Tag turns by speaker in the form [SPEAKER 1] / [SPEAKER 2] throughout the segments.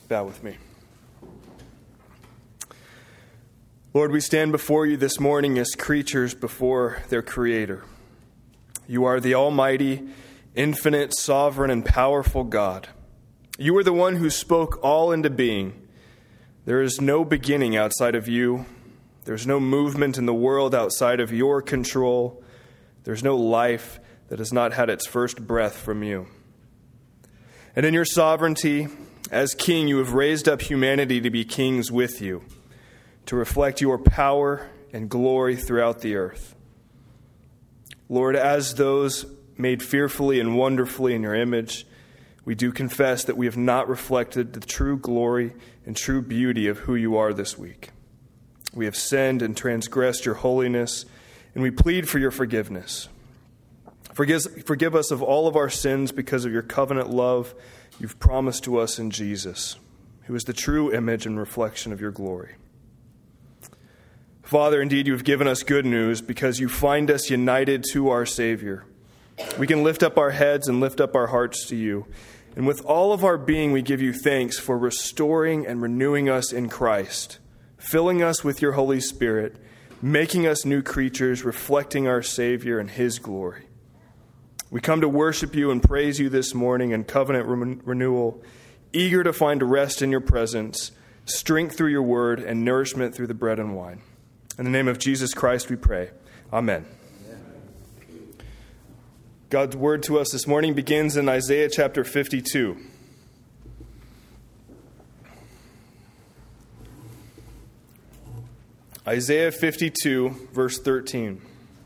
[SPEAKER 1] Bow with me. Lord, we stand before you this morning as creatures before their Creator. You are the almighty, infinite, sovereign, and powerful God. You are the one who spoke all into being. There is no beginning outside of you. There's no movement in the world outside of your control. There's no life that has not had its first breath from you. And in your sovereignty, as King, you have raised up humanity to be kings with you, to reflect your power and glory throughout the earth. Lord, as those made fearfully and wonderfully in your image, we do confess that we have not reflected the true glory and true beauty of who you are this week. We have sinned and transgressed your holiness, and we plead for your forgiveness. Forgive us of all of our sins because of your covenant love you've promised to us in Jesus, who is the true image and reflection of your glory. Father, indeed, you have given us good news because you find us united to our Savior. We can lift up our heads and lift up our hearts to you. And with all of our being, we give you thanks for restoring and renewing us in Christ, filling us with your Holy Spirit, making us new creatures, reflecting our Savior and his glory. We come to worship you and praise you this morning in covenant renewal, eager to find rest in your presence, strength through your word, and nourishment through the bread and wine. In the name of Jesus Christ we pray. Amen. God's word to us this morning begins in Isaiah chapter 52. Isaiah 52, verse 13.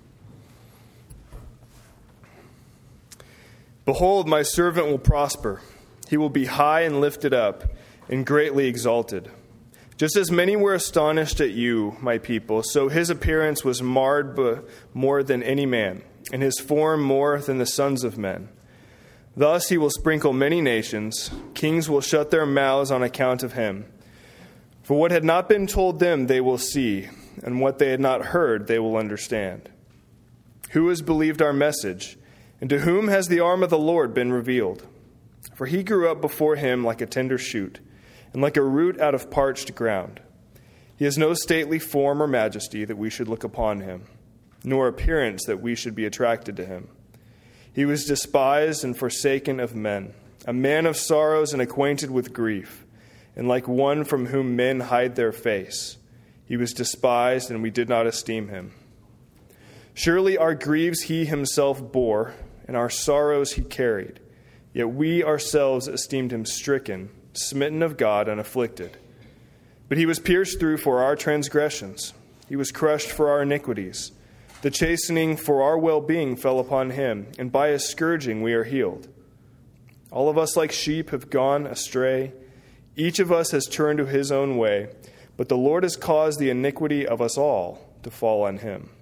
[SPEAKER 1] Behold, my servant will prosper. He will be high and lifted up and greatly exalted. Just as many were astonished at you, my people, so his appearance was marred more than any man, and his form more than the sons of men. Thus he will sprinkle many nations. Kings will shut their mouths on account of him. For what had not been told them they will see, and what they had not heard they will understand. Who has believed our message? And to whom has the arm of the Lord been revealed? For he grew up before him like a tender shoot, and like a root out of parched ground. He has no stately form or majesty that we should look upon him, nor appearance that we should be attracted to him. He was despised and forsaken of men, a man of sorrows and acquainted with grief, and like one from whom men hide their face. He was despised, and we did not esteem him. Surely our griefs he himself bore, and our sorrows he carried. Yet we ourselves esteemed him stricken, smitten of God, and afflicted. But he was pierced through for our transgressions. He was crushed for our iniquities. The chastening for our well-being fell upon him, and by his scourging we are healed. All of us like sheep have gone astray. Each of us has turned to his own way, but the Lord has caused the iniquity of us all to fall on him.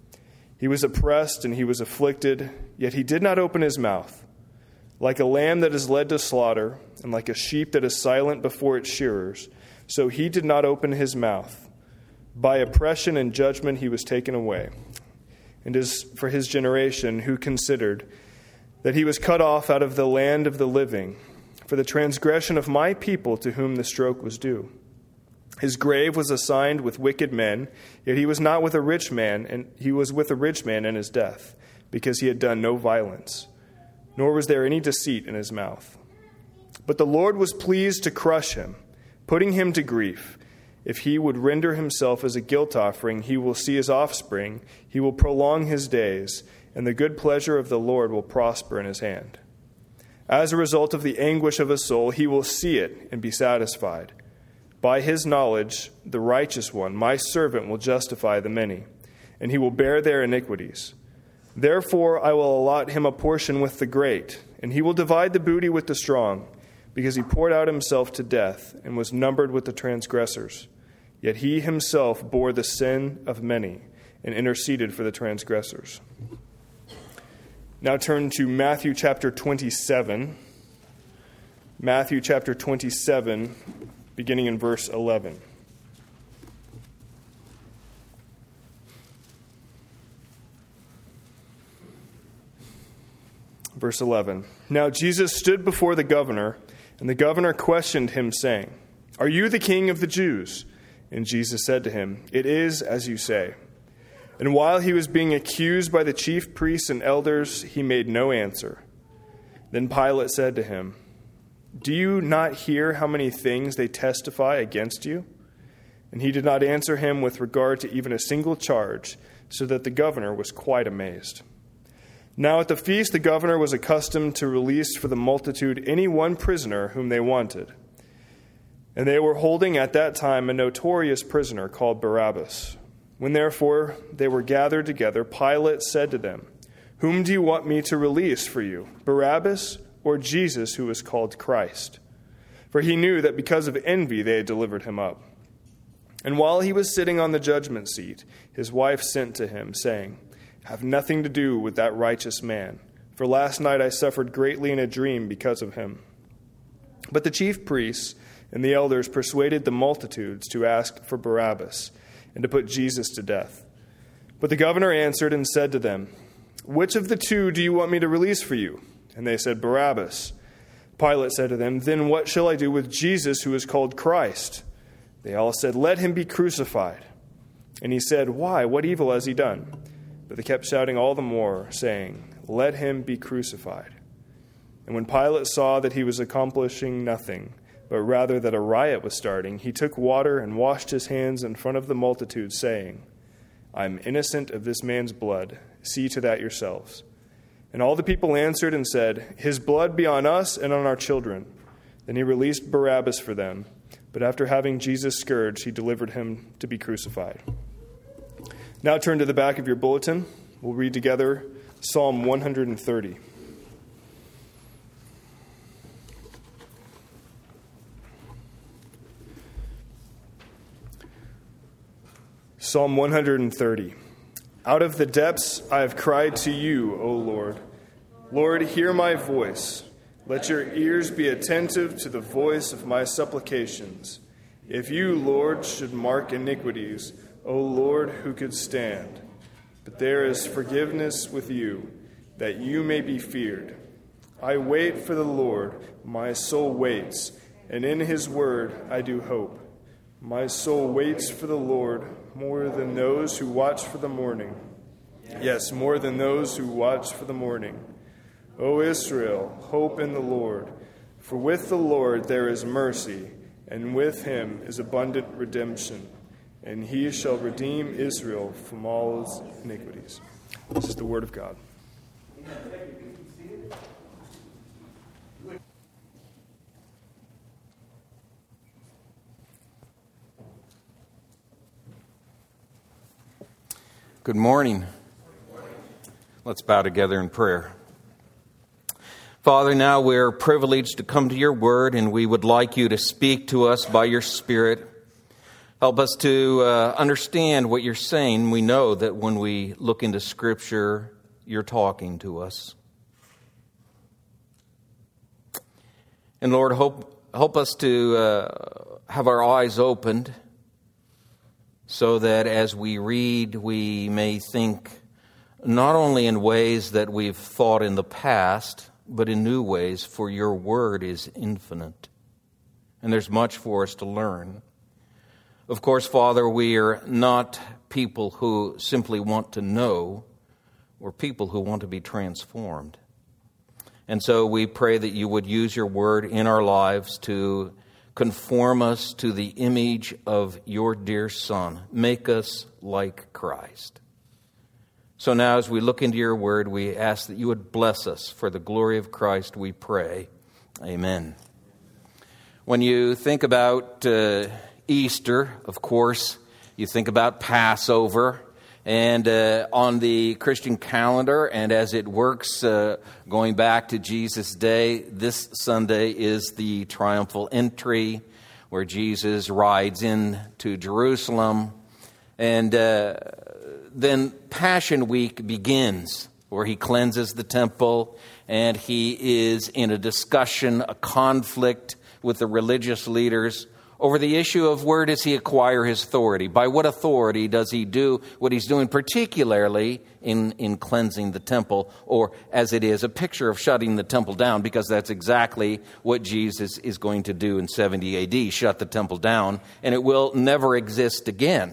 [SPEAKER 1] He was oppressed and he was afflicted, yet he did not open his mouth. Like a lamb that is led to slaughter, and like a sheep that is silent before its shearers, so he did not open his mouth. By oppression and judgment he was taken away. And as for his generation, who considered that he was cut off out of the land of the living, for the transgression of my people to whom the stroke was due. His grave was assigned with wicked men, yet he was not with a rich man, and he was with a rich man in his death, because he had done no violence, nor was there any deceit in his mouth. But the Lord was pleased to crush him, putting him to grief. If he would render himself as a guilt offering, he will see his offspring, he will prolong his days, and the good pleasure of the Lord will prosper in his hand. As a result of the anguish of his soul, he will see it and be satisfied. By his knowledge, the righteous one, my servant, will justify the many, and he will bear their iniquities. Therefore I will allot him a portion with the great, and he will divide the booty with the strong, because he poured out himself to death and was numbered with the transgressors. Yet he himself bore the sin of many and interceded for the transgressors. Now turn to Matthew chapter 27. Matthew chapter 27, beginning in verse 11. Verse 11. Now Jesus stood before the governor, and the governor questioned him, saying, "Are you the king of the Jews?" And Jesus said to him, "It is as you say." And while he was being accused by the chief priests and elders, he made no answer. Then Pilate said to him, "Do you not hear how many things they testify against you?" And he did not answer him with regard to even a single charge, so that the governor was quite amazed. Now at the feast the governor was accustomed to release for the multitude any one prisoner whom they wanted. And they were holding at that time a notorious prisoner called Barabbas. When therefore they were gathered together, Pilate said to them, "Whom do you want me to release for you, Barabbas or Jesus, who is called Christ?" For he knew that because of envy they had delivered him up. And while he was sitting on the judgment seat, his wife sent to him, saying, "Have nothing to do with that righteous man, for last night I suffered greatly in a dream because of him." But the chief priests and the elders persuaded the multitudes to ask for Barabbas and to put Jesus to death. But the governor answered and said to them, "Which of the two do you want me to release for you?" And they said, "Barabbas." Pilate said to them, "Then what shall I do with Jesus, who is called Christ?" They all said, "Let him be crucified." And he said, "Why? What evil has he done?" But they kept shouting all the more, saying, "Let him be crucified." And when Pilate saw that he was accomplishing nothing, but rather that a riot was starting, he took water and washed his hands in front of the multitude, saying, "I am innocent of this man's blood. See to that yourselves." And all the people answered and said, "His blood be on us and on our children." Then he released Barabbas for them, but after having Jesus scourged, he delivered him to be crucified. Now turn to the back of your bulletin. We'll read together Psalm 130. Psalm 130. Out of the depths I have cried to you, O Lord. Lord, hear my voice. Let your ears be attentive to the voice of my supplications. If you, Lord, should mark iniquities, O Lord, who could stand? But there is forgiveness with you, that you may be feared. I wait for the Lord, my soul waits, and in his word I do hope. My soul waits for the Lord more than those who watch for the morning. Yes, more than those who watch for the morning. O Israel, hope in the Lord. For with the Lord there is mercy, and with him is abundant redemption. And he shall redeem Israel from all its iniquities. This is the word of God.
[SPEAKER 2] Good morning. Let's bow together in prayer. Father, now we're privileged to come to your word, and we would like you to speak to us by your Spirit. Help us to understand what you're saying. We know that when we look into Scripture, you're talking to us. And Lord, help us to have our eyes opened so that as we read, we may think not only in ways that we've thought in the past, but in new ways, for your word is infinite. And there's much for us to learn. Of course, Father, we are not people who simply want to know. We're people who want to be transformed. And so we pray that you would use your word in our lives to conform us to the image of your dear Son. Make us like Christ. So now as we look into your word, we ask that you would bless us. For the glory of Christ, we pray. Amen. When you think about Easter, of course, you think about Passover. And on the Christian calendar, and as it works going back to Jesus' day, this Sunday is the triumphal entry where Jesus rides into Jerusalem. And then Passion Week begins, where he cleanses the temple, and he is in a discussion, a conflict with the religious leaders over the issue of where does he acquire his authority? By what authority does he do what he's doing, particularly in cleansing the temple, or as it is, a picture of shutting the temple down, because that's exactly what Jesus is going to do in 70 AD, shut the temple down, and it will never exist again.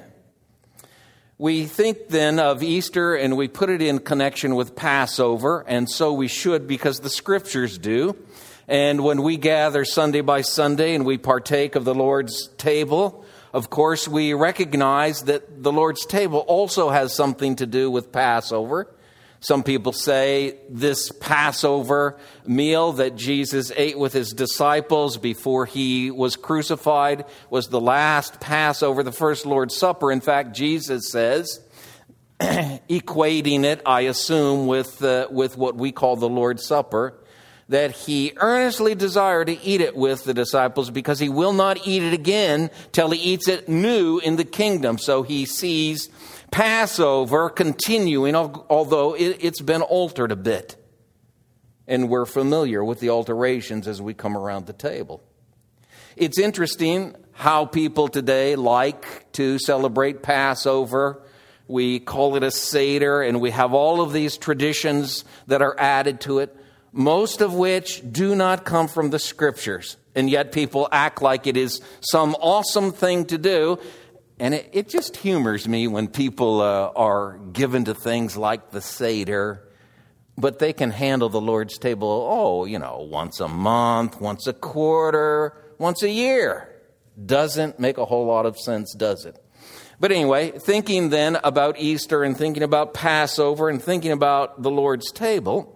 [SPEAKER 2] We think then of Easter and we put it in connection with Passover, and so we should, because the Scriptures do. And when we gather Sunday by Sunday and we partake of the Lord's table, of course, we recognize that the Lord's table also has something to do with Passover. Some people say this Passover meal that Jesus ate with his disciples before he was crucified was the last Passover, the first Lord's Supper. In fact, Jesus says, equating it, I assume, with what we call the Lord's Supper, that he earnestly desired to eat it with the disciples because he will not eat it again till he eats it new in the kingdom. So he sees Passover continuing, although it's been altered a bit. And we're familiar with the alterations as we come around the table. It's interesting how people today like to celebrate Passover. We call it a Seder, and we have all of these traditions that are added to it, most of which do not come from the Scriptures. And yet people act like it is some awesome thing to do. And it just humors me when people are given to things like the Seder, but they can handle the Lord's table, once a month, once a quarter, once a year. Doesn't make a whole lot of sense, does it? But anyway, thinking then about Easter and thinking about Passover and thinking about the Lord's table,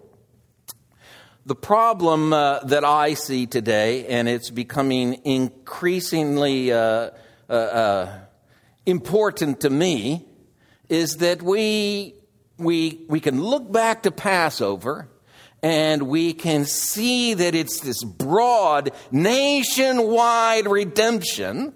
[SPEAKER 2] the problem that I see today, and it's becoming increasingly important to me, is that we can look back to Passover and we can see that it's this broad nationwide redemption.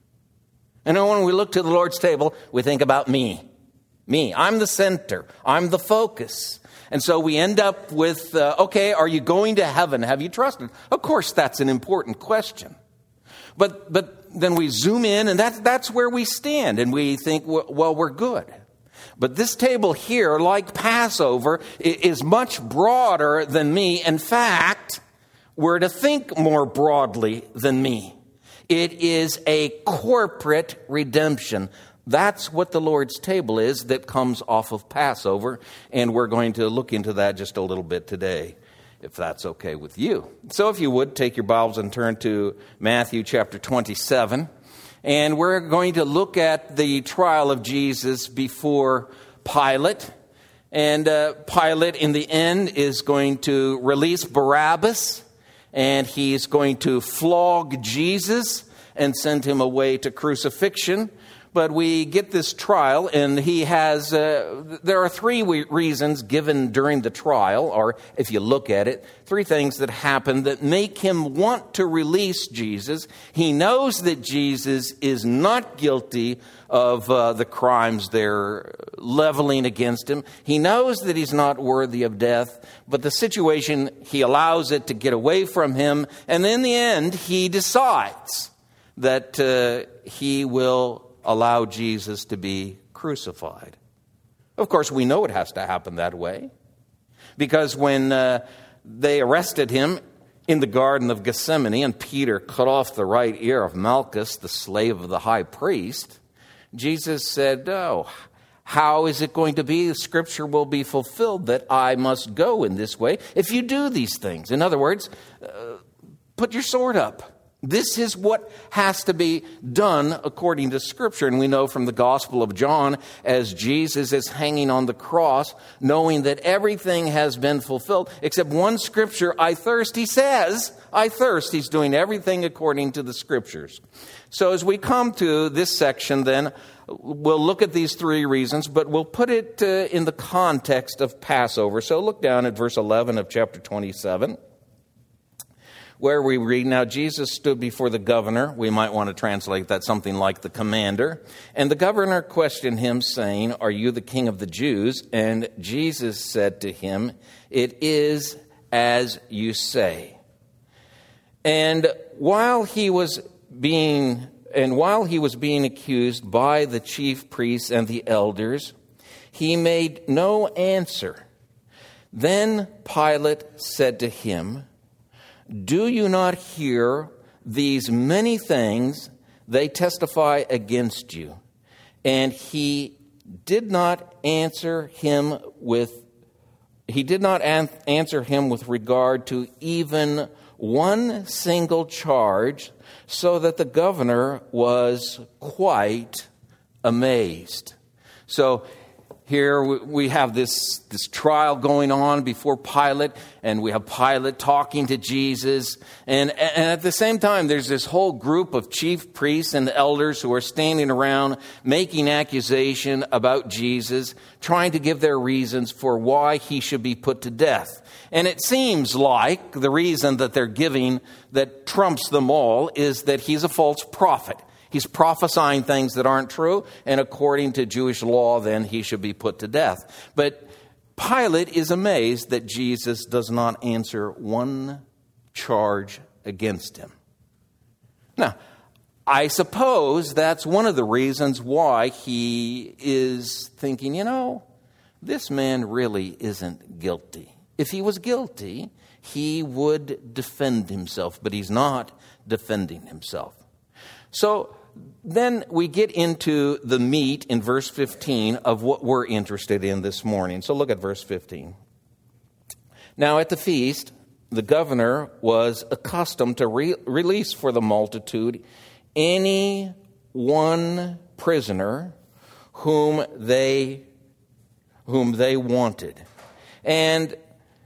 [SPEAKER 2] And then when we look to the Lord's table, we think about me. I'm the center. I'm the focus. And so we end up with, are you going to heaven? Have you trusted? Of course, that's an important question. But then we zoom in, and that's where we stand. And we think, well, we're good. But this table here, like Passover, is much broader than me. In fact, we're to think more broadly than me. It is a corporate redemption. That's what the Lord's table is that comes off of Passover, and we're going to look into that just a little bit today, if that's okay with you. So if you would, take your Bibles and turn to Matthew chapter 27, and we're going to look at the trial of Jesus before Pilate. And Pilate, in the end, is going to release Barabbas, and he's going to flog Jesus and send him away to crucifixion. But we get this trial, and he has, there are three reasons given during the trial, or if you look at it, three things that happen that make him want to release Jesus. He knows that Jesus is not guilty of the crimes they're leveling against him. He knows that he's not worthy of death, but the situation, he allows it to get away from him, and in the end, he decides that he will allow Jesus to be crucified. Of course, we know it has to happen that way, because when they arrested him in the Garden of Gethsemane and Peter cut off the right ear of Malchus, the slave of the high priest, Jesus said, how is it going to be? The Scripture will be fulfilled that I must go in this way if you do these things. In other words, put your sword up. This is what has to be done according to Scripture. And we know from the Gospel of John, as Jesus is hanging on the cross, knowing that everything has been fulfilled, except one Scripture, I thirst. He says, I thirst. He's doing everything according to the Scriptures. So as we come to this section, then, we'll look at these three reasons, but we'll put it in the context of Passover. So look down at verse 11 of chapter 27. Where we read, now Jesus stood before the governor. We might want to translate that something like the commander. And the governor questioned him, saying, are you the king of the Jews? And Jesus said to him, it is as you say. And while he was while he was being accused by the chief priests and the elders, he made no answer. Then Pilate said to him, "Do you not hear these many things they testify against you?" And he did not answer him with regard to even one single charge, so that the governor was quite amazed. So here we have this trial going on before Pilate, and we have Pilate talking to Jesus. And at the same time, there's this whole group of chief priests and elders who are standing around making accusation about Jesus, trying to give their reasons for why he should be put to death. And it seems like the reason that they're giving that trumps them all is that he's a false prophet. He's prophesying things that aren't true, and according to Jewish law, then he should be put to death. But Pilate is amazed that Jesus does not answer one charge against him. Now, I suppose that's one of the reasons why he is thinking, this man really isn't guilty. If he was guilty, he would defend himself, but he's not defending himself. So then we get into the meat in verse 15 of what we're interested in this morning. So look at verse 15. Now at the feast, the governor was accustomed to release for the multitude any one prisoner whom they wanted. And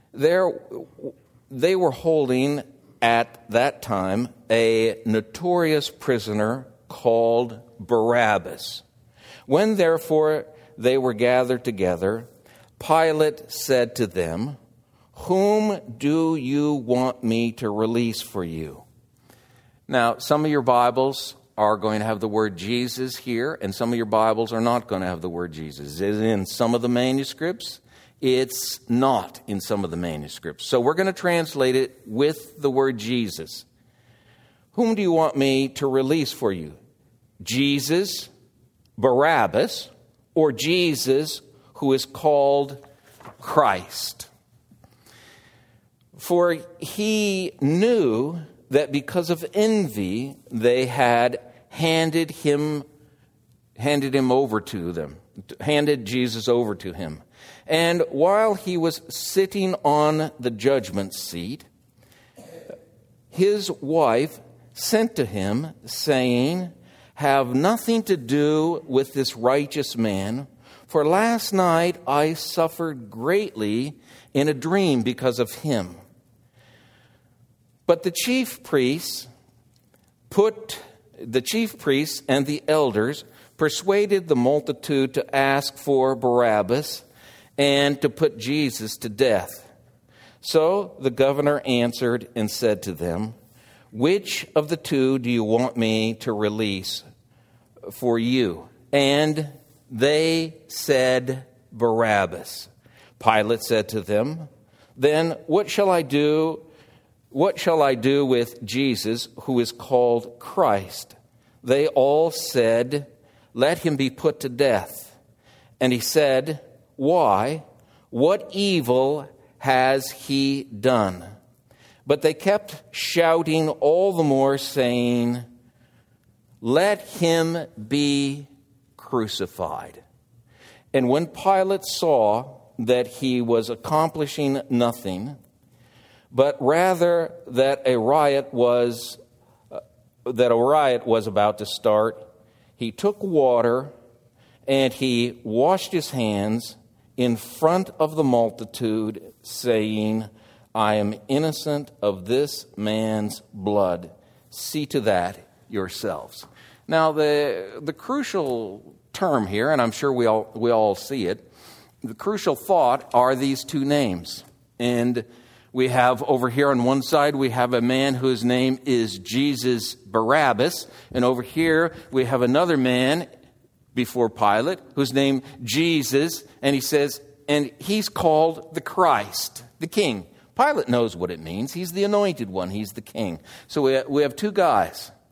[SPEAKER 2] they were holding at that time a notorious prisoner called Barabbas. When therefore they were gathered together, Pilate said to them, "Whom do you want me to release for you?" Now, some of your Bibles are going to have the word Jesus here, and some of your Bibles are not going to have the word Jesus. It's in some of the manuscripts. It's not in some of the manuscripts. So we're going to translate it with the word Jesus. Whom do you want me to release for you? Jesus, Barabbas, or Jesus who is called Christ? For he knew that because of envy, they had handed Jesus over to him. And while he was sitting on the judgment seat, his wife sent to him, saying, "Have nothing to do with this righteous man, for last night I suffered greatly in a dream because of him." But the chief priests and the elders persuaded the multitude to ask for Barabbas and to put Jesus to death. So the governor answered and said to them, "Which of the two do you want me to release for you?" And they said, "Barabbas." Pilate said to them, "Then what shall I do? What shall I do with Jesus, who is called Christ?" They all said, "Let him be put to death." And he said, "Why? What evil has he done?" But they kept shouting all the more, saying, "Let him be crucified." And when Pilate saw that he was accomplishing nothing, but rather that a riot was about to start, he took water and he washed his hands in front of the multitude, saying, "I am innocent of this man's blood. See to that yourselves." Now, the crucial term here, and I'm sure we all see it, the crucial thought are these two names. And we have over here on one side, we have a man whose name is Jesus Barabbas. And over here, we have another man before Pilate whose name Jesus. And he says, and he's called the Christ, the King. Pilate knows what it means. He's the anointed one. He's the King. So we have two guys.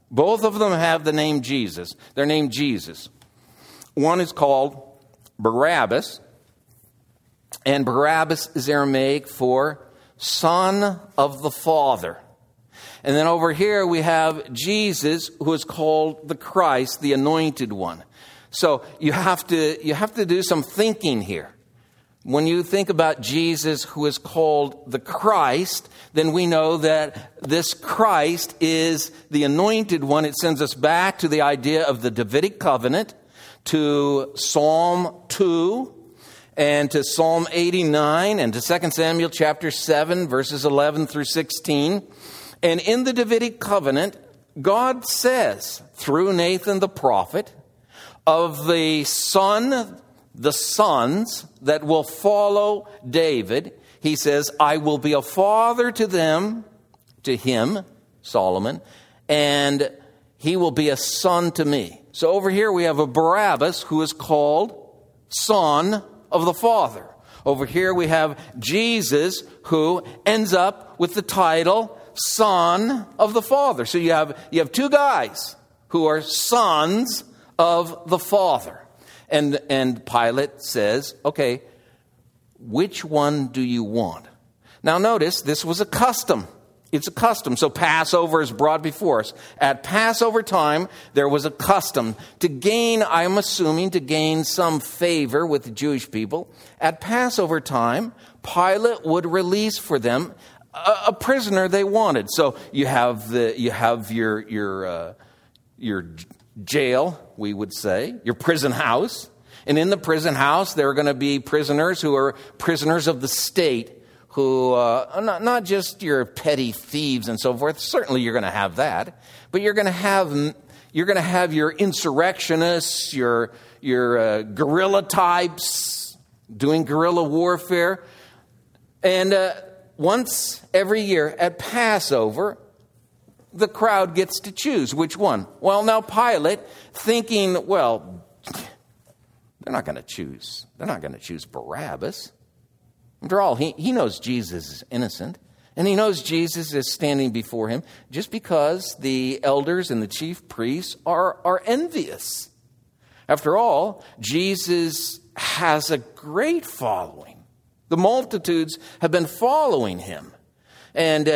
[SPEAKER 2] Both of them have the name Jesus. They're named Jesus. One is called Barabbas, and Barabbas is Aramaic for Son of the Father. And then over here we have Jesus, who is called the Christ, the Anointed One. So you have to do some thinking here. When you think about Jesus, who is called the Christ, then we know that this Christ is the Anointed One. It sends us back to the idea of the Davidic covenant, to Psalm 2, and to Psalm 89, and to 2 Samuel chapter 7, verses 11 through 16. And in the Davidic covenant, God says, through Nathan the prophet, of the sons that will follow David, he says, I will be a father to them, to him, Solomon, and he will be a son to me. So over here we have a Barabbas who is called Son of the Father. Over here we have Jesus who ends up with the title Son of the Father. So you have two guys who are sons of the Father. And Pilate says, okay, which one do you want? Now notice, this was a custom. It's a custom. So Passover is brought before us. At Passover time, there was a custom to gain, I'm assuming, to gain some favor with the Jewish people. At Passover time, Pilate would release for them a prisoner they wanted. So you have your jail, we would say, your prison house. And in the prison house, there are going to be prisoners who are prisoners of the state, who not just your petty thieves and so forth. Certainly, you're going to have that, but you're going to have your insurrectionists, your guerrilla types doing guerrilla warfare, and once every year at Passover, the crowd gets to choose which one. Well, now Pilate, thinking, well, they're not going to choose Barabbas. After all, he knows Jesus is innocent, and he knows Jesus is standing before him just because the elders and the chief priests are envious. After all, Jesus has a great following. The multitudes have been following him. And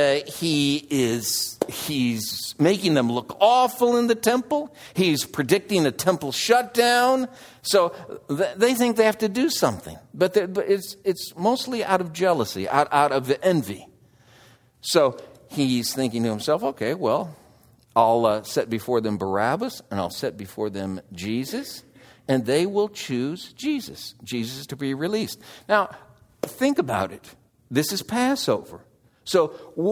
[SPEAKER 2] he's making them look awful in the temple. He's predicting a temple shutdown. So they think they have to do something. But it's mostly out of jealousy, out of envy. So he's thinking to himself, okay, well, I'll set before them Barabbas, and I'll set before them Jesus, and they will choose Jesus to be released. Now, think about it. This is Passover. So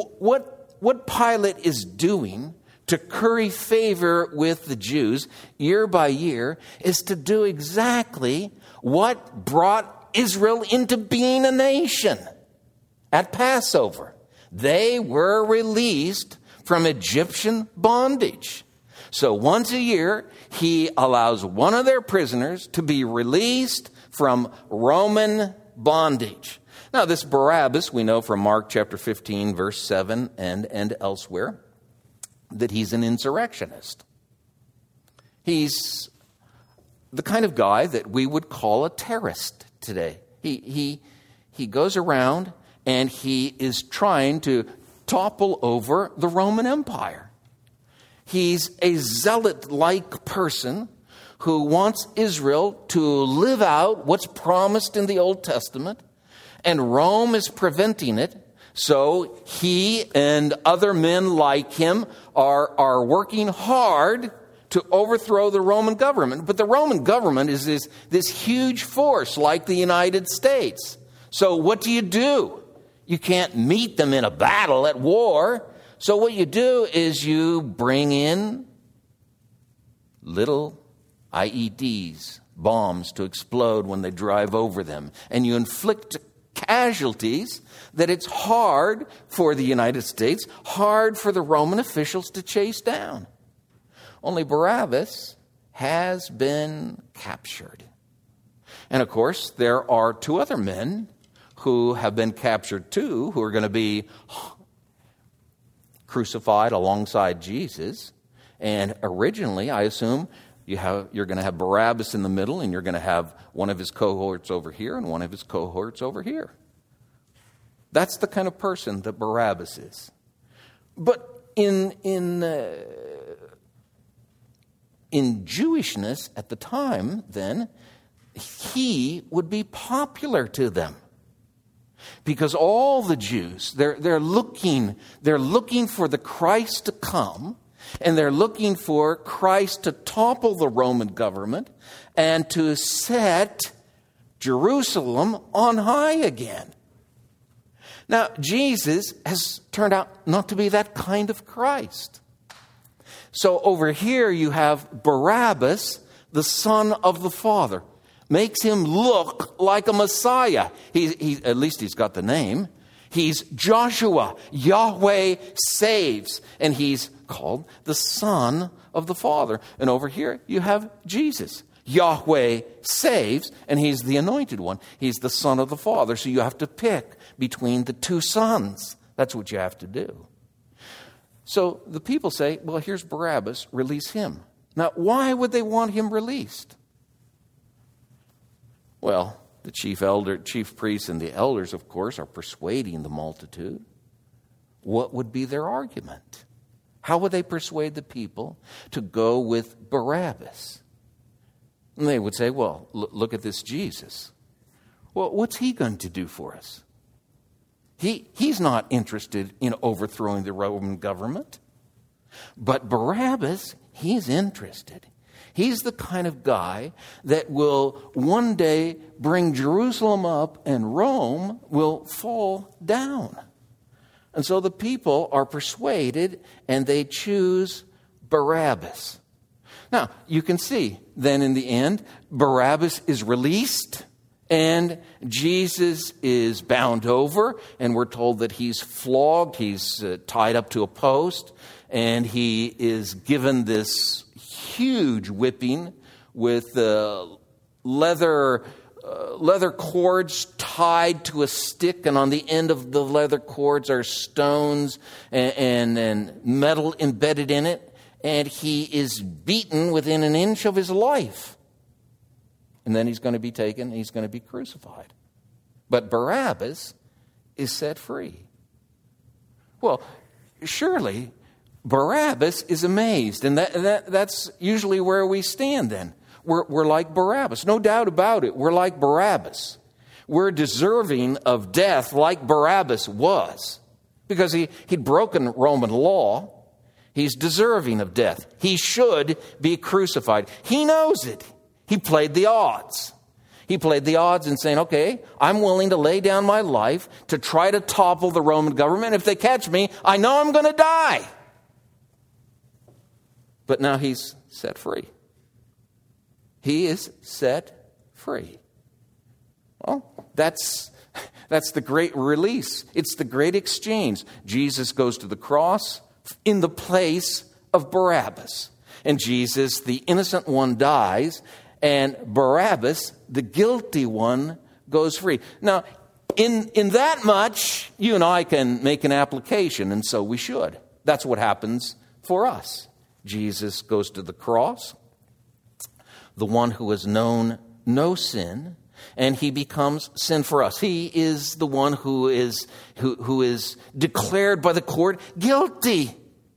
[SPEAKER 2] what Pilate is doing to curry favor with the Jews year by year is to do exactly what brought Israel into being a nation at Passover. They were released from Egyptian bondage. So once a year, he allows one of their prisoners to be released from Roman bondage. Now, this Barabbas, we know from Mark chapter 15, verse 7 and elsewhere, that he's an insurrectionist. He's the kind of guy that we would call a terrorist today. He goes around and he is trying to topple over the Roman Empire. He's a zealot-like person who wants Israel to live out what's promised in the Old Testament, and Rome is preventing it. So he and other men like him are working hard to overthrow the Roman government. But the Roman government is this huge force like the United States. So what do? You can't meet them in a battle at war. So what you do is you bring in little IEDs, bombs to explode when they drive over them. And you inflict casualties that it's hard for the United States, hard for the Roman officials to chase down. Only Barabbas has been captured. And of course, there are two other men who have been captured too, who are going to be crucified alongside Jesus. And originally, I assume, you're going to have Barabbas in the middle, and you're going to have one of his cohorts over here and one of his cohorts over here. That's the kind of person that Barabbas is. But in Jewishness at the time, then, he would be popular to them. Because all the Jews, they're looking for the Christ to come, and they're looking for Christ to topple the Roman government and to set Jerusalem on high again. Now, Jesus has turned out not to be that kind of Christ. So over here you have Barabbas, the son of the Father. Makes him look like a Messiah. He at least he's got the name. He's Joshua. Yahweh saves. And he's called the Son of the Father. And over here you have Jesus. Yahweh saves, and he's the anointed one. He's the Son of the Father. So you have to pick between the two sons. That's what you have to do. So the people say, well, here's Barabbas, release him. Now, why would they want him released? Well, the chief priests and the elders, of course, are persuading the multitude. What would be their argument? How would they persuade the people to go with Barabbas? And they would say, well, look at this Jesus. Well, what's he going to do for us? He's not interested in overthrowing the Roman government. But Barabbas, he's interested. He's the kind of guy that will one day bring Jerusalem up and Rome will fall down. And so the people are persuaded and they choose Barabbas. Now, you can see then in the end, Barabbas is released and Jesus is bound over, and we're told that he's flogged, he's tied up to a post, and he is given this huge whipping with leather cords tied to a stick, and on the end of the leather cords are stones and metal embedded in it, and he is beaten within an inch of his life. And then he's going to be taken, he's going to be crucified. But Barabbas is set free. Well, surely Barabbas is amazed, and that's usually where we stand then. We're like Barabbas, no doubt about it. We're like Barabbas. We're deserving of death like Barabbas was, because he'd broken Roman law. He's deserving of death. He should be crucified. He knows it. He played the odds. He played the odds in saying, okay, I'm willing to lay down my life to try to topple the Roman government. If they catch me, I know I'm going to die. But now he's set free. He is set free. Well, that's the great release. It's the great exchange. Jesus goes to the cross in the place of Barabbas. And Jesus, the innocent one, dies, and Barabbas, the guilty one, goes free. Now, in that much, you and I can make an application, and so we should. That's what happens for us. Jesus goes to the cross, the one who has known no sin, and he becomes sin for us. He is the one who is declared by the court guilty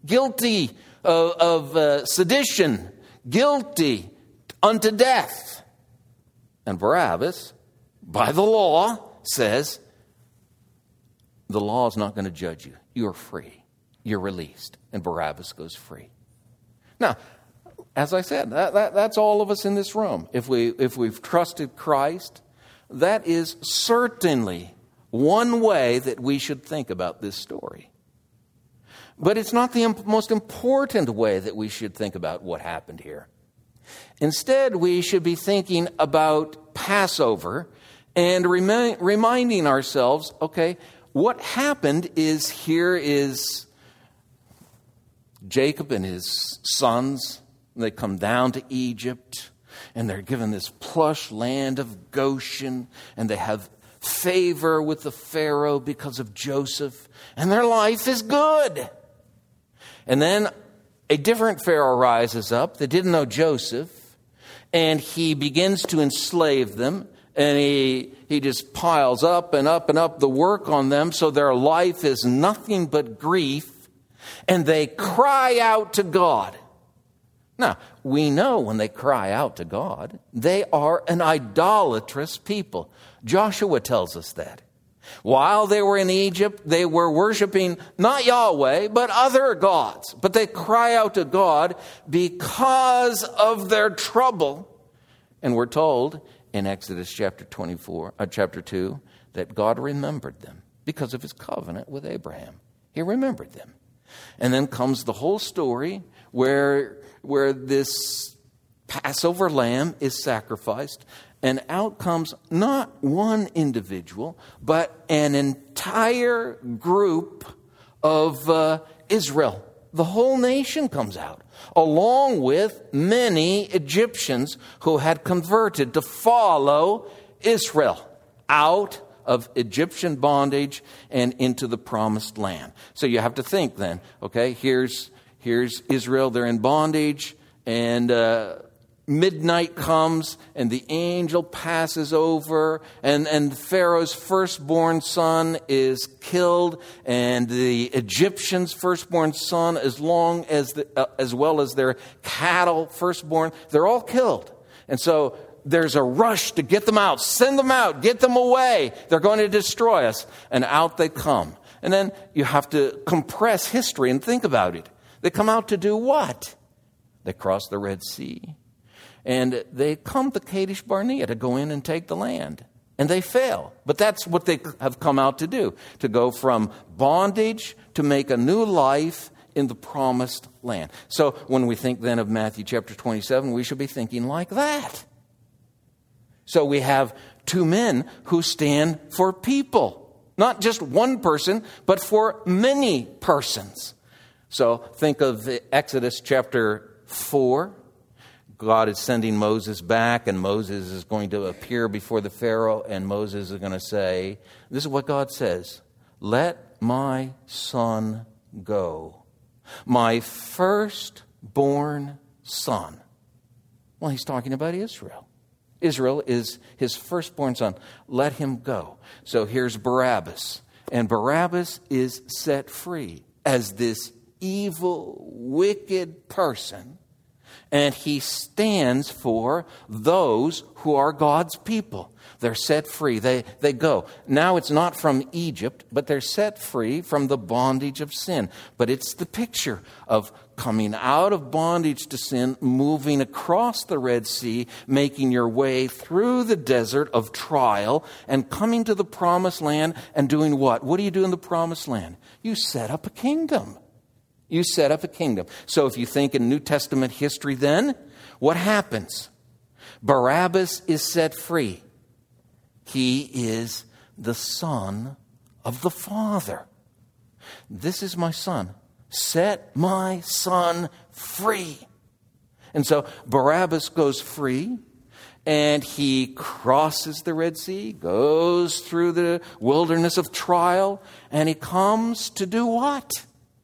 [SPEAKER 2] of sedition, guilty unto death. And Barabbas, by the law, says, the law is not going to judge you. You're free. You're released. And Barabbas goes free. Now, as I said, that's all of us in this room. If we've trusted Christ, that is certainly one way that we should think about this story. But it's not the most important way that we should think about what happened here. Instead, we should be thinking about Passover and reminding ourselves, okay, what happened is here is Jacob and his sons. They come down to Egypt, and they're given this plush land of Goshen, and they have favor with the Pharaoh because of Joseph, and their life is good. And then a different Pharaoh rises up that didn't know Joseph, and he begins to enslave them, and he just piles up and up and up the work on them, so their life is nothing but grief, and they cry out to God. Now, we know when they cry out to God, they are an idolatrous people. Joshua tells us that. While they were in Egypt, they were worshiping not Yahweh, but other gods. But they cry out to God because of their trouble. And we're told in Exodus chapter 2, that God remembered them because of his covenant with Abraham. He remembered them. And then comes the whole story where this Passover lamb is sacrificed, and out comes not one individual, but an entire group of Israel. The whole nation comes out, along with many Egyptians who had converted to follow Israel out of Egyptian bondage and into the promised land. So you have to think then, okay, here's Israel, they're in bondage, and midnight comes, and the angel passes over, and Pharaoh's firstborn son is killed, and the Egyptians' firstborn son, as well as their cattle firstborn, they're all killed. And so there's a rush to get them out, send them out, get them away. They're going to destroy us. And out they come. And then you have to compress history and think about it. They come out to do what? They cross the Red Sea. And they come to Kadesh Barnea to go in and take the land. And they fail. But that's what they have come out to do. To go from bondage to make a new life in the promised land. So when we think then of Matthew chapter 27, we should be thinking like that. So we have two men who stand for people. Not just one person, but for many persons. So think of Exodus chapter 4. God is sending Moses back, and Moses is going to appear before the Pharaoh, and Moses is going to say, this is what God says, "Let my son go, my firstborn son." Well, he's talking about Israel. Israel is his firstborn son. Let him go. So here's Barabbas. And Barabbas is set free as this evil, wicked person. And he stands for those who are God's people. They're set free. They go. Now it's not from Egypt, but they're set free from the bondage of sin. But it's the picture of coming out of bondage to sin, moving across the Red Sea, making your way through the desert of trial, and coming to the promised land and doing what? What do you do in the promised land? You set up a kingdom. You set up a kingdom. So if you think in New Testament history then, what happens? Barabbas is set free. He is the son of the Father. This is my son. Set my son free. And so Barabbas goes free, and he crosses the Red Sea, goes through the wilderness of trial, and he comes to do what?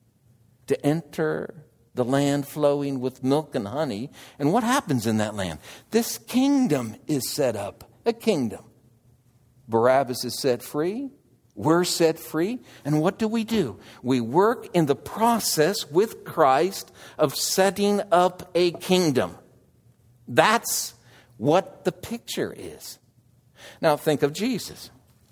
[SPEAKER 2] To enter the land flowing with milk and honey. And what happens in that land? This kingdom is set up, a kingdom. Barabbas is set free. We're set free. And what do? We work in the process with Christ of setting up a kingdom. That's what the picture is. Now think of Jesus.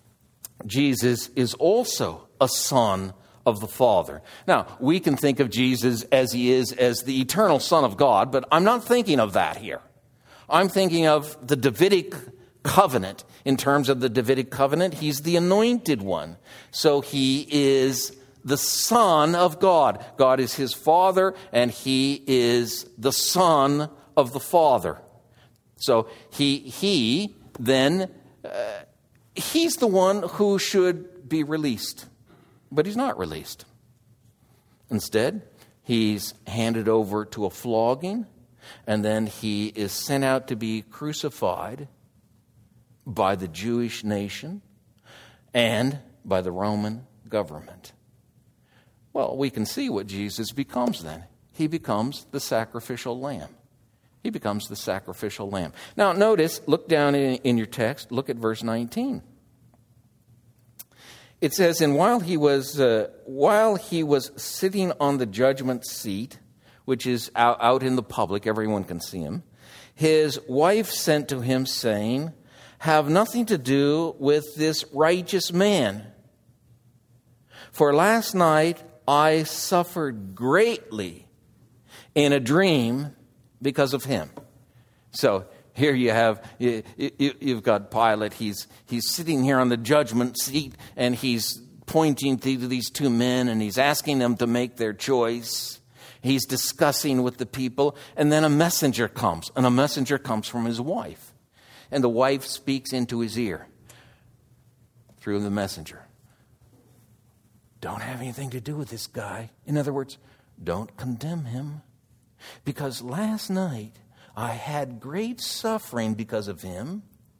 [SPEAKER 2] Jesus is also a son of the Father. Now, we can think of Jesus as he is as the eternal Son of God, but I'm not thinking of that here. I'm thinking of the Davidic covenant. In terms of the Davidic covenant, he's the anointed one. So he is the Son of God. God is his Father, and he is the Son of the Father. So he's the one who should be released. But he's not released. Instead, he's handed over to a flogging, and then he is sent out to be crucified by the Jewish nation and by the Roman government. Well, we can see what Jesus becomes then. he becomes the sacrificial lamb. He becomes the sacrificial lamb. Now notice, look down in your text, look at verse 19. It says, and while he was sitting on the judgment seat, which is out in the public, everyone can see him, his wife sent to him saying, have nothing to do with this righteous man. For last night I suffered greatly in a dream because of him. So here you've got Pilate. He's sitting here on the judgment seat, and he's pointing to these two men, and he's asking them to make their choice. He's discussing with the people, and then a messenger comes, and a messenger comes from his wife. And the wife speaks into his ear through the messenger. Don't have anything to do with this guy. In other words, don't condemn him. Because last night I had great suffering because of him.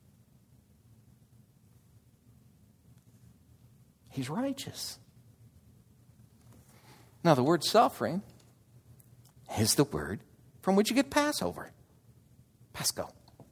[SPEAKER 2] He's righteous. Now, the word suffering is the word from which you get Passover. Pasco.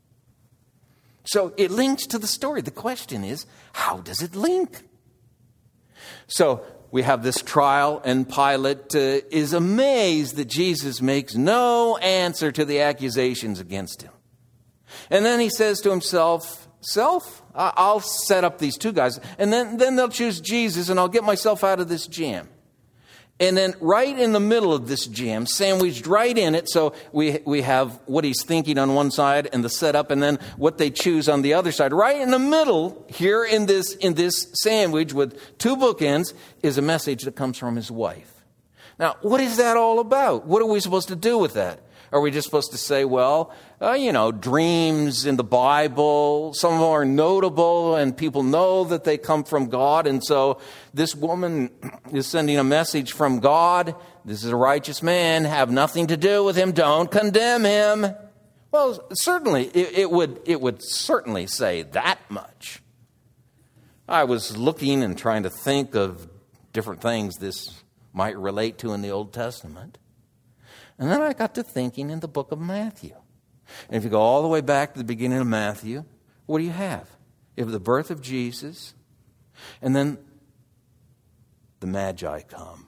[SPEAKER 2] So it links to the story. The question is, how does it link? So we have this trial, and Pilate is amazed that Jesus makes no answer to the accusations against him. And then he says to himself, I'll set up these two guys, and then they'll choose Jesus, and I'll get myself out of this jam. And then right in the middle of this jam, sandwiched right in it, so we have what he's thinking on one side and the setup, and then what they choose on the other side. Right in the middle, here in this sandwich with two bookends, is a message that comes from his wife. Now, what is that all about? What are we supposed to do with that? Are we just supposed to say, dreams in the Bible, some of them are notable and people know that they come from God, and so this woman is sending a message from God. This is a righteous man. Have nothing to do with him. Don't condemn him. Well, certainly, it would certainly say that much. I was looking and trying to think of different things this might relate to in the Old Testament. And then I got to thinking in the book of Matthew. And if you go all the way back to the beginning of Matthew, what do you have? You have the birth of Jesus, and then the Magi come.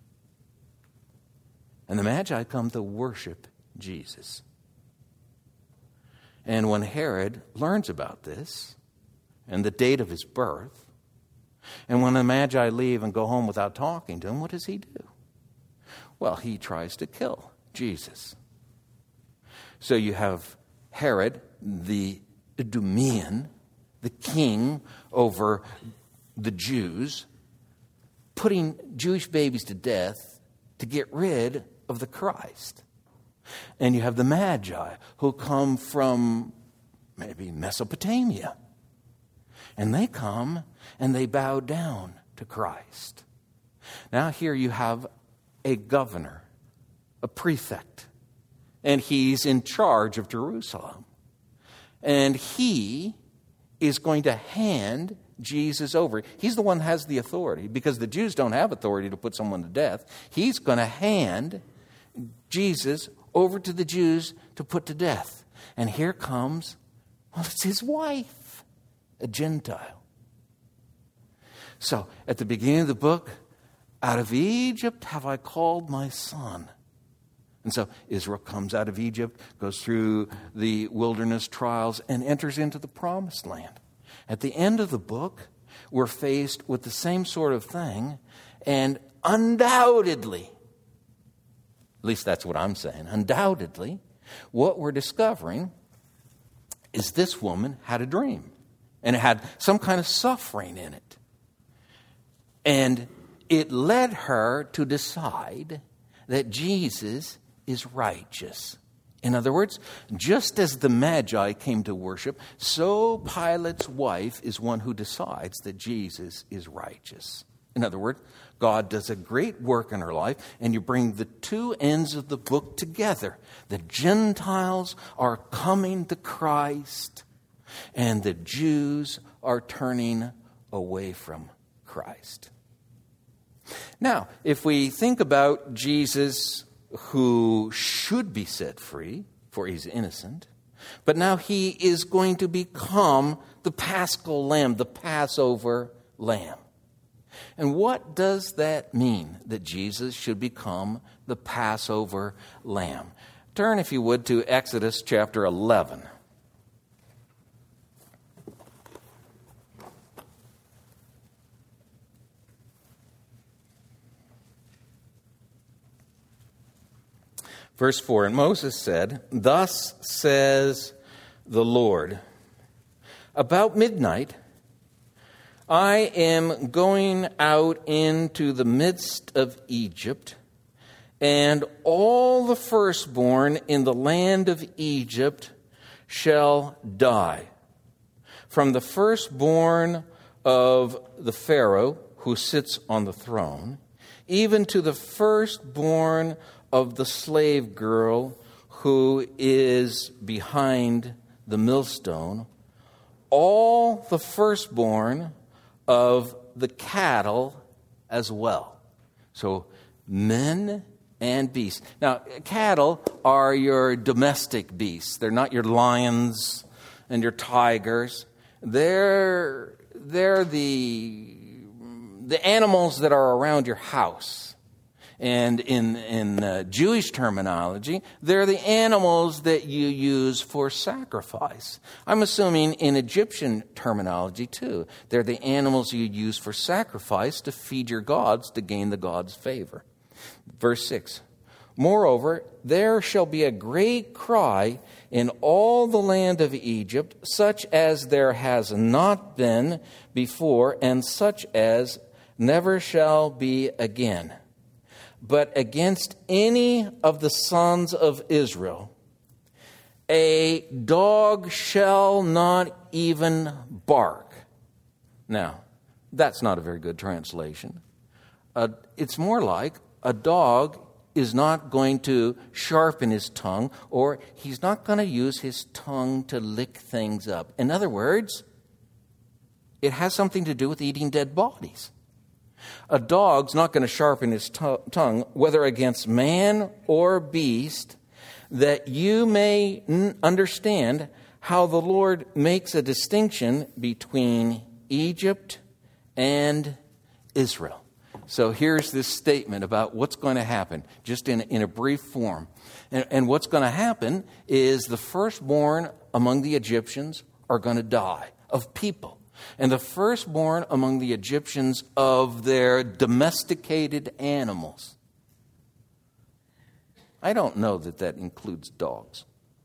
[SPEAKER 2] And the Magi come to worship Jesus. And when Herod learns about this, and the date of his birth, and when the Magi leave and go home without talking to him, what does he do? Well, he tries to kill Jesus. So you have Herod, the Idumean, the king over the Jews, putting Jewish babies to death to get rid of the Christ. And you have the Magi, who come from maybe Mesopotamia. And they come and they bow down to Christ. Now here you have a governor, a prefect, and he's in charge of Jerusalem. And he is going to hand Jesus over. He's the one who has the authority, because the Jews don't have authority to put someone to death. He's going to hand Jesus over to the Jews to put to death. And here comes, it's his wife, a Gentile. So at the beginning of the book, out of Egypt have I called my son. And so Israel comes out of Egypt, goes through the wilderness trials, and enters into the promised land. At the end of the book, we're faced with the same sort of thing, and undoubtedly, at least that's what I'm saying, undoubtedly, what we're discovering is this woman had a dream, and it had some kind of suffering in it. And it led her to decide that Jesus is righteous. In other words, just as the Magi came to worship, so Pilate's wife is one who decides that Jesus is righteous. In other words, God does a great work in her life, and you bring the two ends of the book together. The Gentiles are coming to Christ, and the Jews are turning away from Christ. Now, if we think about Jesus who should be set free, for he's innocent. But now he is going to become the Paschal Lamb, the Passover Lamb. And what does that mean, that Jesus should become the Passover Lamb? Turn, if you would, to Exodus chapter 11. Verse 4, and Moses said, "Thus says the Lord, about midnight I am going out into the midst of Egypt, and all the firstborn in the land of Egypt shall die, from the firstborn of the Pharaoh who sits on the throne, even to the firstborn of the slave girl who is behind the millstone, all the firstborn of the cattle as well." So men and beasts. Now, cattle are your domestic beasts. They're not your lions and your tigers. They're the animals that are around your house. And in Jewish terminology, they're the animals that you use for sacrifice. I'm assuming in Egyptian terminology too. They're the animals you use for sacrifice to feed your gods, to gain the gods' favor. Verse 6, "Moreover, there shall be a great cry in all the land of Egypt, such as there has not been before, and such as never shall be again. But against any of the sons of Israel, a dog shall not even bark." Now, that's not a very good translation. It's more like a dog is not going to sharpen his tongue, or he's not going to use his tongue to lick things up. In other words, it has something to do with eating dead bodies. A dog's not going to sharpen his tongue, whether against man or beast, that you may understand how the Lord makes a distinction between Egypt and Israel. So here's this statement about what's going to happen, just in a brief form. And what's going to happen is the firstborn among the Egyptians are going to die, of people. And the firstborn among the Egyptians of their domesticated animals. I don't know that includes dogs.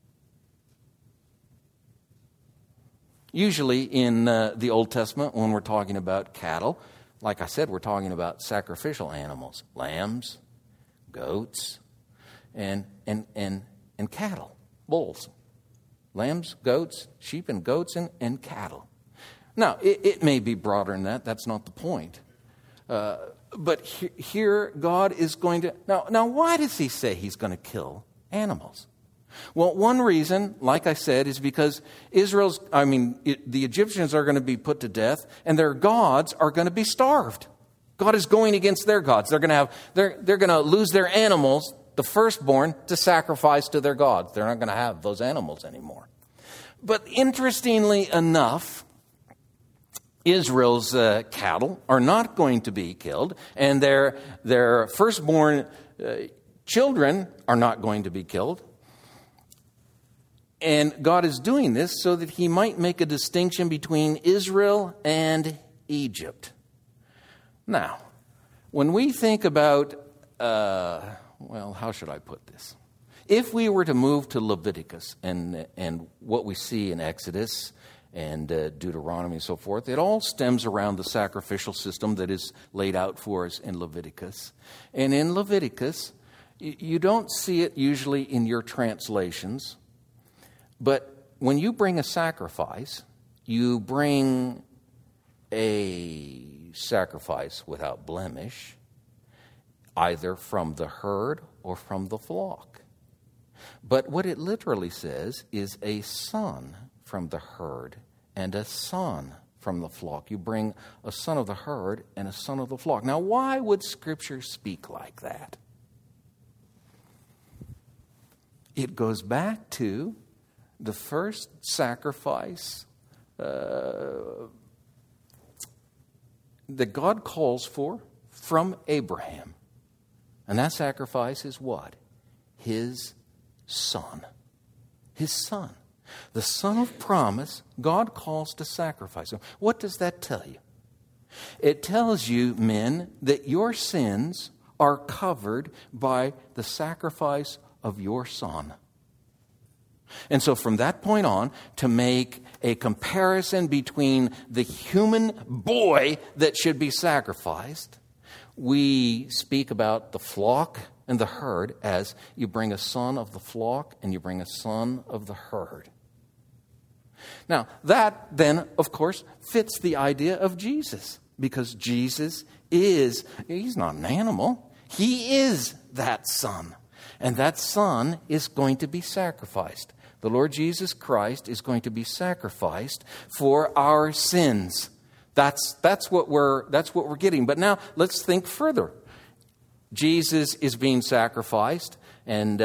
[SPEAKER 2] Usually in the Old Testament, when we're talking about cattle, like I said, we're talking about sacrificial animals, lambs, goats, and cattle, bulls. Lambs, goats, sheep and goats, and cattle. Now, it may be broader than that. That's not the point. But here, God is going to... Now, why does he say he's going to kill animals? Well, one reason, like I said, is because the Egyptians are going to be put to death, and their gods are going to be starved. God is going against their gods. They're going to lose their animals, the firstborn, to sacrifice to their gods. They're not going to have those animals anymore. But interestingly enough, Israel's cattle are not going to be killed, and their firstborn children are not going to be killed. And God is doing this so that he might make a distinction between Israel and Egypt. Now, when we think about, how should I put this? If we were to move to Leviticus and what we see in Exodus and Deuteronomy and so forth, it all stems around the sacrificial system that is laid out for us in Leviticus. And in Leviticus, you don't see it usually in your translations, but when you bring a sacrifice, you bring a sacrifice without blemish, either from the herd or from the flock. But what it literally says is a son from the herd and a son from the flock. You bring a son of the herd and a son of the flock. Now, why would Scripture speak like that? it goes back to the first sacrifice that God calls for from Abraham. And that sacrifice is what? His son. His son. The son of promise, God calls to sacrifice him. What does that tell you? It tells you, men, that your sins are covered by the sacrifice of your son. And so from that point on, to make a comparison between the human boy that should be sacrificed, we speak about the flock and the herd as you bring a son of the flock and you bring a son of the herd. Now, that then, of course, fits the idea of Jesus, because Jesus he's not an animal. He is that son. And that son is going to be sacrificed. The Lord Jesus Christ is going to be sacrificed for our sins. That's what we're getting. But now let's think further. Jesus is being sacrificed, and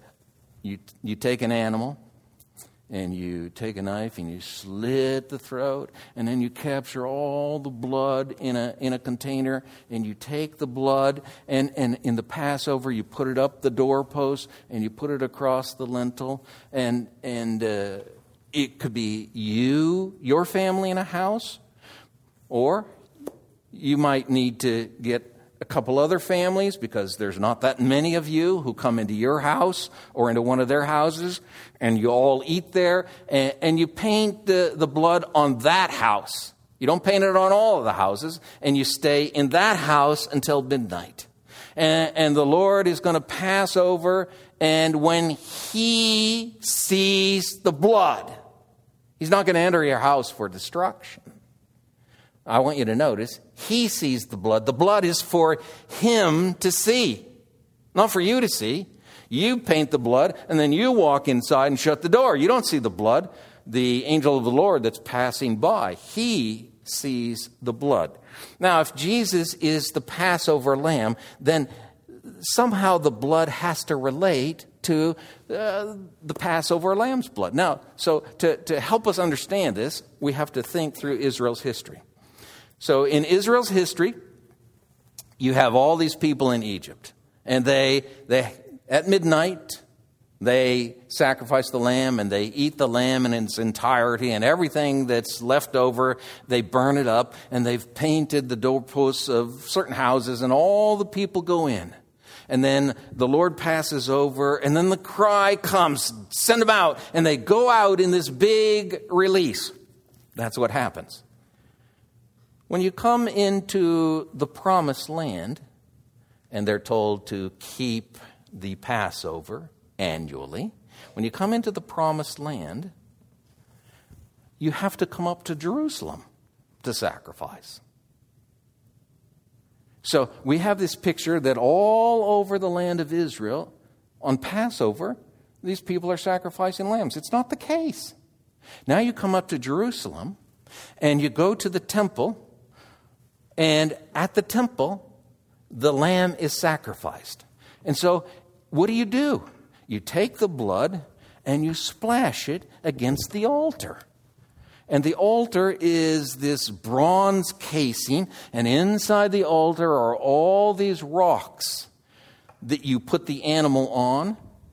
[SPEAKER 2] you take an animal, and you take a knife and you slit the throat, and then you capture all the blood in a container, and you take the blood, and in the Passover you put it up the doorpost and you put it across the lintel, and it could be your family in a house, or you might need to get a couple other families, because there's not that many of you who come into your house or into one of their houses, and you all eat there, and you paint the blood on that house. You don't paint it on all of the houses, and you stay in that house until midnight. And the Lord is going to pass over, and when He sees the blood, He's not going to enter your house for destruction. I want you to notice, He sees the blood. The blood is for Him to see, not for you to see. You paint the blood, and then you walk inside and shut the door. You don't see the blood. The angel of the Lord that's passing by, he sees the blood. Now, if Jesus is the Passover lamb, then somehow the blood has to relate to the Passover lamb's blood. Now, so to help us understand this, we have to think through Israel's history. So in Israel's history, you have all these people in Egypt, and they at midnight, they sacrifice the lamb, and they eat the lamb in its entirety, and everything that's left over, they burn it up, and they've painted the doorposts of certain houses, and all the people go in. And then the Lord passes over, and then the cry comes, send them out, and they go out in this big release. That's what happens. When you come into the promised land, and they're told to keep the Passover annually, when you come into the promised land, you have to come up to Jerusalem to sacrifice. So we have this picture that all over the land of Israel, on Passover, these people are sacrificing lambs. It's not the case. Now you come up to Jerusalem, and you go to the temple, and at the temple, the lamb is sacrificed. And so what do? You take the blood and you splash it against the altar. And the altar is this bronze casing, and inside the altar are all these rocks that you put the animal on,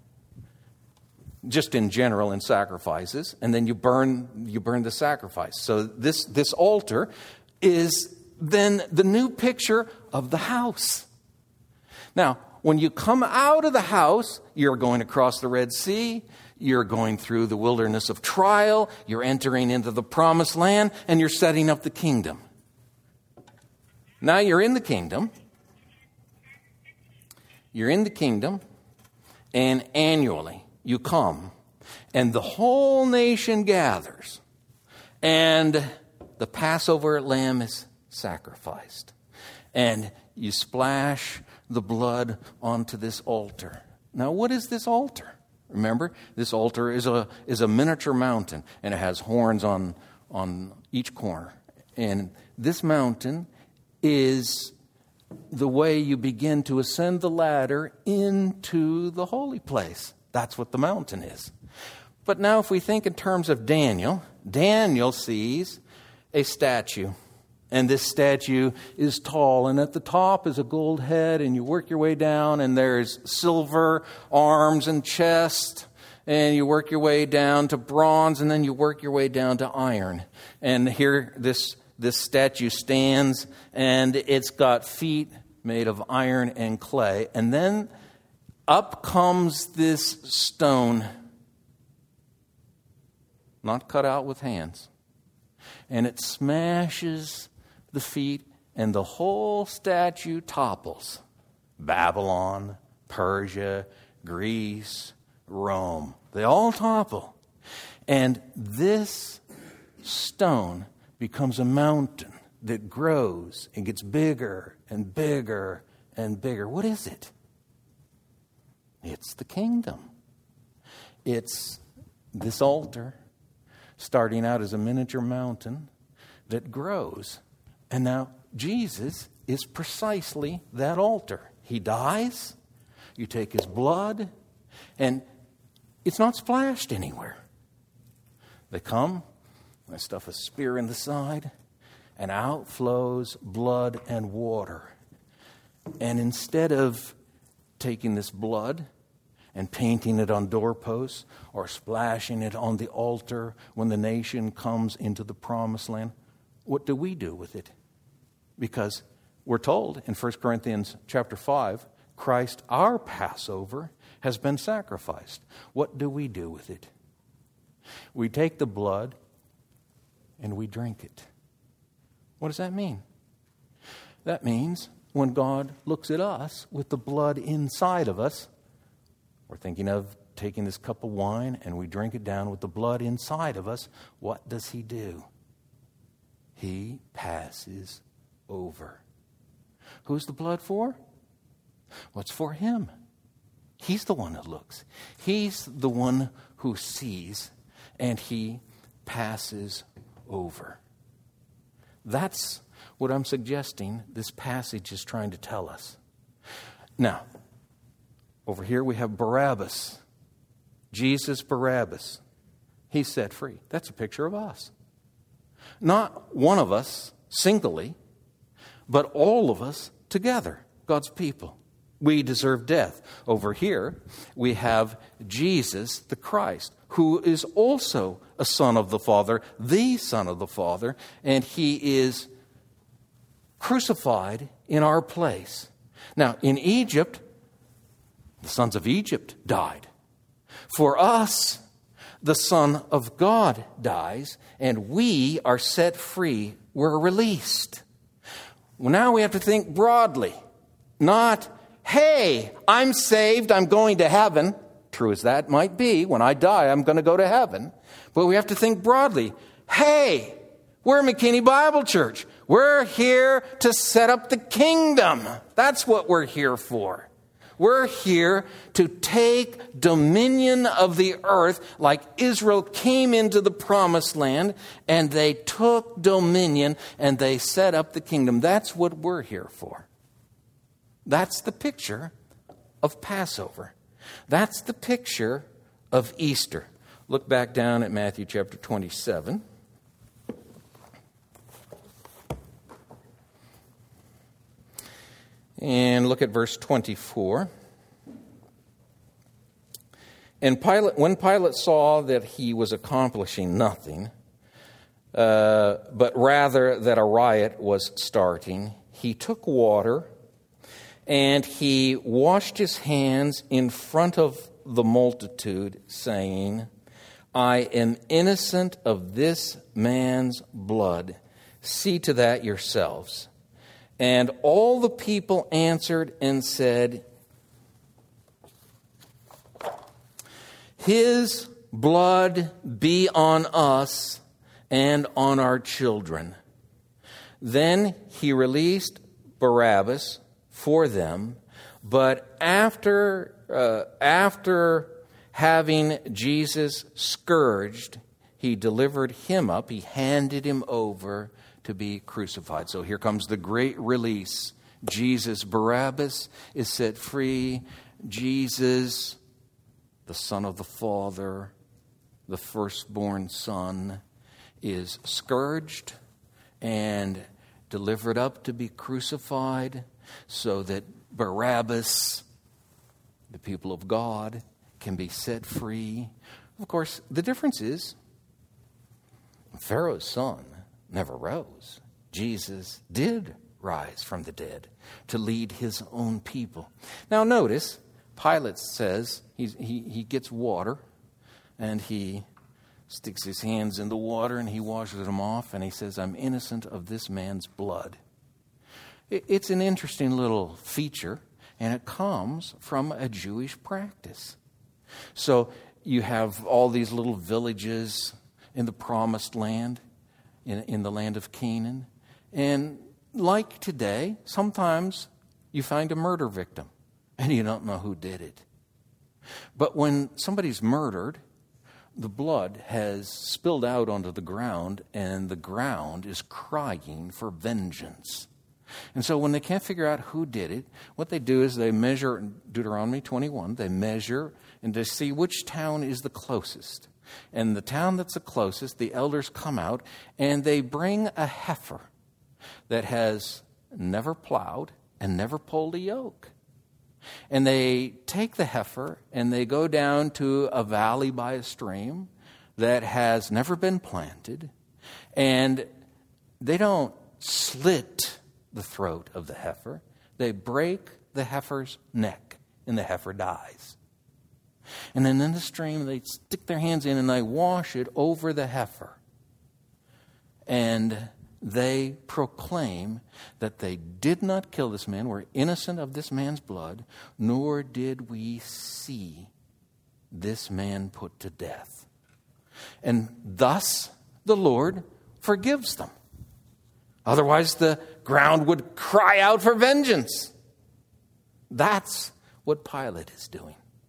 [SPEAKER 2] just in general in sacrifices, and then you burn the sacrifice. So this altar is then the new picture of the house. Now, when you come out of the house, you're going across the Red Sea, you're going through the wilderness of trial, you're entering into the promised land, and you're setting up the kingdom. Now you're in the kingdom. You're in the kingdom, and annually you come, and the whole nation gathers, and the Passover lamb is sacrificed, and you splash the blood onto this altar. Now, what is this altar? Remember, this altar is a miniature mountain, and it has horns on each corner. And this mountain is the way you begin to ascend the ladder into the holy place. That's what the mountain is. But now if we think in terms of Daniel, Daniel sees a statue. And this statue is tall, and at the top is a gold head, and you work your way down, and there's silver arms and chest, and you work your way down to bronze, and then you work your way down to iron. And here this statue stands, and it's got feet made of iron and clay. And then up comes this stone, not cut out with hands, and it smashes the feet, and the whole statue topples. Babylon, Persia, Greece, Rome. They all topple. And this stone becomes a mountain that grows and gets bigger and bigger and bigger. What is it? It's the kingdom. It's this altar starting out as a miniature mountain that grows. And now Jesus is precisely that altar. He dies, you take his blood, and it's not splashed anywhere. They come, they stuff a spear in the side, and out flows blood and water. And instead of taking this blood and painting it on doorposts or splashing it on the altar when the nation comes into the promised land, what do we do with it? Because we're told in 1 Corinthians chapter 5, Christ, our Passover, has been sacrificed. What do we do with it? We take the blood and we drink it. What does that mean? That means when God looks at us with the blood inside of us, we're thinking of taking this cup of wine and we drink it down with the blood inside of us. What does he do? He passes over. Who's the blood for? What's for him? He's the one who looks. He's the one who sees, and he passes over. That's what I'm suggesting this passage is trying to tell us. Now, over here we have Barabbas. Jesus Barabbas. He's set free. That's a picture of us. Not one of us singly, but all of us together, God's people. We deserve death. Over here, we have Jesus the Christ, who is also a son of the Father, the Son of the Father, and he is crucified in our place. Now, in Egypt, the sons of Egypt died. For us, the Son of God dies, and we are set free. We're released. Well, now we have to think broadly, not, hey, I'm saved, I'm going to heaven. True as that might be, when I die, I'm going to go to heaven. But we have to think broadly. Hey, we're McKinney Bible Church. We're here to set up the kingdom. That's what we're here for. We're here to take dominion of the earth like Israel came into the promised land and they took dominion and they set up the kingdom. That's what we're here for. That's the picture of Passover. That's the picture of Easter. Look back down at Matthew chapter 27. And look at verse 24. And when Pilate saw that he was accomplishing nothing, but rather that a riot was starting, he took water and he washed his hands in front of the multitude, saying, I am innocent of this man's blood. See to that yourselves. And all the people answered and said, His blood be on us and on our children. Then he released Barabbas for them, but after having Jesus scourged, he delivered him up, he handed him over to be crucified. So here comes the great release. Jesus Barabbas is set free. Jesus the Son of the Father, the firstborn Son, is scourged and delivered up to be crucified so that Barabbas, the people of God, can be set free. Of course, the difference is Pharaoh's son never rose. Jesus did rise from the dead to lead his own people. Now notice, Pilate says he gets water and he sticks his hands in the water and he washes them off and he says, I'm innocent of this man's blood. It's an interesting little feature, and it comes from a Jewish practice. So you have all these little villages in the promised land, in the land of Canaan. And like today, sometimes you find a murder victim and you don't know who did it. But when somebody's murdered, the blood has spilled out onto the ground and the ground is crying for vengeance. And so when they can't figure out who did it, what they do is they measure, in Deuteronomy 21, they measure and they see which town is the closest. And the town that's the closest, the elders come out and they bring a heifer that has never plowed and never pulled a yoke. And they take the heifer and they go down to a valley by a stream that has never been planted. And they don't slit the throat of the heifer. They break the heifer's neck and the heifer dies. And then in the stream they stick their hands in and they wash it over the heifer. And they proclaim that they did not kill this man, were innocent of this man's blood, nor did we see this man put to death. And thus the Lord forgives them. Otherwise the ground would cry out for vengeance. That's what Pilate is doing.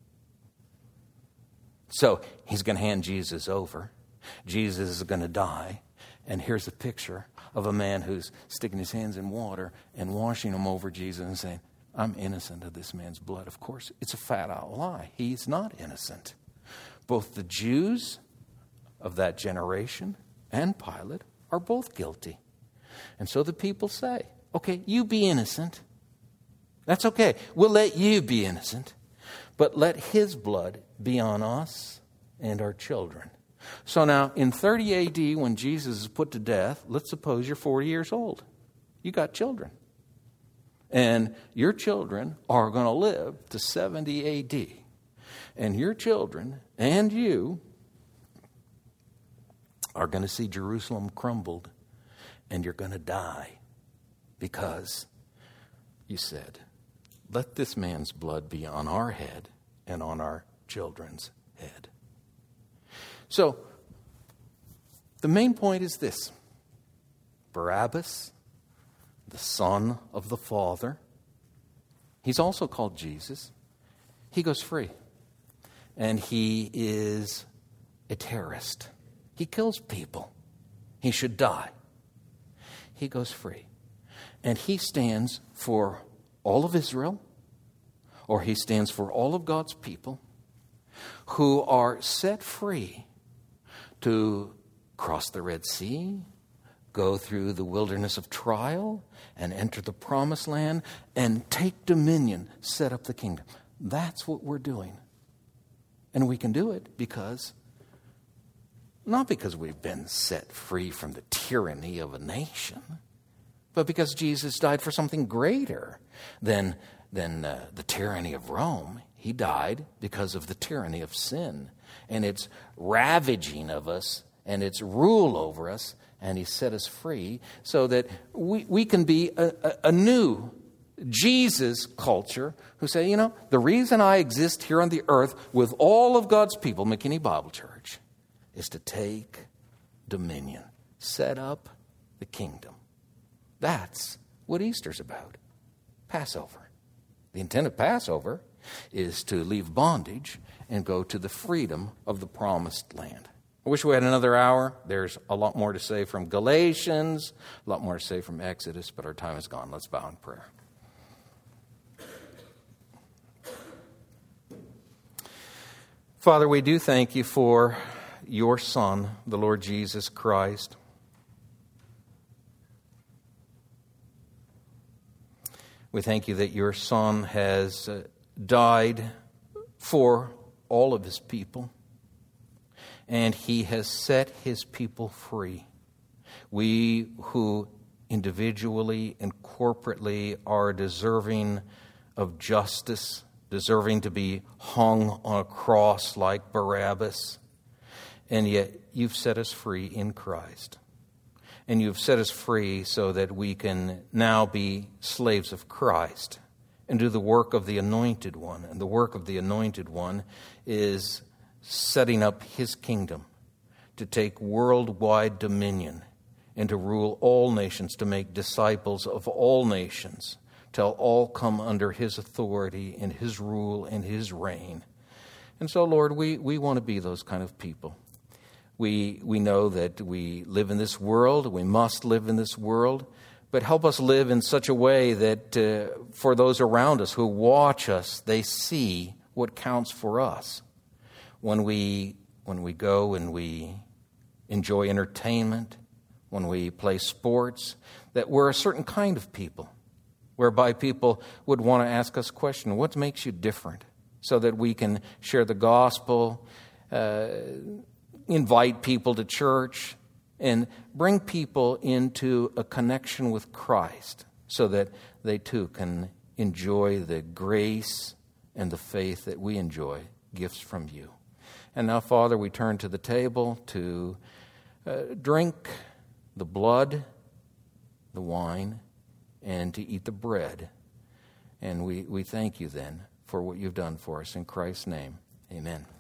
[SPEAKER 2] So he's going to hand Jesus over. Jesus is going to die. And here's a picture of a man who's sticking his hands in water and washing them over Jesus and saying, I'm innocent of this man's blood. Of course, it's a fat-out lie. He's not innocent. Both the Jews of that generation and Pilate are both guilty. And so the people say, okay, you be innocent. That's okay. We'll let you be innocent. But let his blood be on us and our children. So now, in 30 AD, when Jesus is put to death, let's suppose you're 40 years old. You got children. And your children are going to live to 70 AD. And your children and you are going to see Jerusalem crumbled. And you're going to die because you said, let this man's blood be on our head and on our children's head. So, the main point is this. Barabbas, the son of the Father, he's also called Jesus. He goes free. And he is a terrorist. He kills people. He should die. He goes free. And he stands for all of Israel, or he stands for all of God's people who are set free to cross the Red Sea, go through the wilderness of trial, and enter the promised land, and take dominion, set up the kingdom. That's what we're doing. And we can do it because, not because we've been set free from the tyranny of a nation, but because Jesus died for something greater than the tyranny of Rome. He died because of the tyranny of sin and its ravaging of us and its rule over us, and he set us free so that we can be a new Jesus culture who say, you know, the reason I exist here on the earth with all of God's people, McKinney Bible Church, is to take dominion, set up the kingdom. That's what Easter's about. Passover. The intent of Passover is to leave bondage and go to the freedom of the promised land. I wish we had another hour. There's a lot more to say from Galatians, a lot more to say from Exodus, but our time is gone. Let's bow in prayer. Father, we do thank you for your Son, the Lord Jesus Christ. We thank you that your Son has died for all of his people, and he has set his people free. We who individually and corporately are deserving of justice, deserving to be hung on a cross like Barabbas, and yet you've set us free in Christ. And you've set us free so that we can now be slaves of Christ and do the work of the Anointed One. And the work of the Anointed One is setting up his kingdom to take worldwide dominion and to rule all nations, to make disciples of all nations, till all come under his authority and his rule and his reign. And so, Lord, we want to be those kind of people. We know that we live in this world, we must live in this world, but help us live in such a way that for those around us who watch us, they see what counts for us. When we go and we enjoy entertainment, when we play sports, that we're a certain kind of people, whereby people would want to ask us a question, what makes you different? So that we can share the gospel, invite people to church, and bring people into a connection with Christ so that they too can enjoy the grace and the faith that we enjoy, gifts from you. And now, Father, we turn to the table to drink the blood, the wine, and to eat the bread. And we thank you then for what you've done for us. In Christ's name, amen.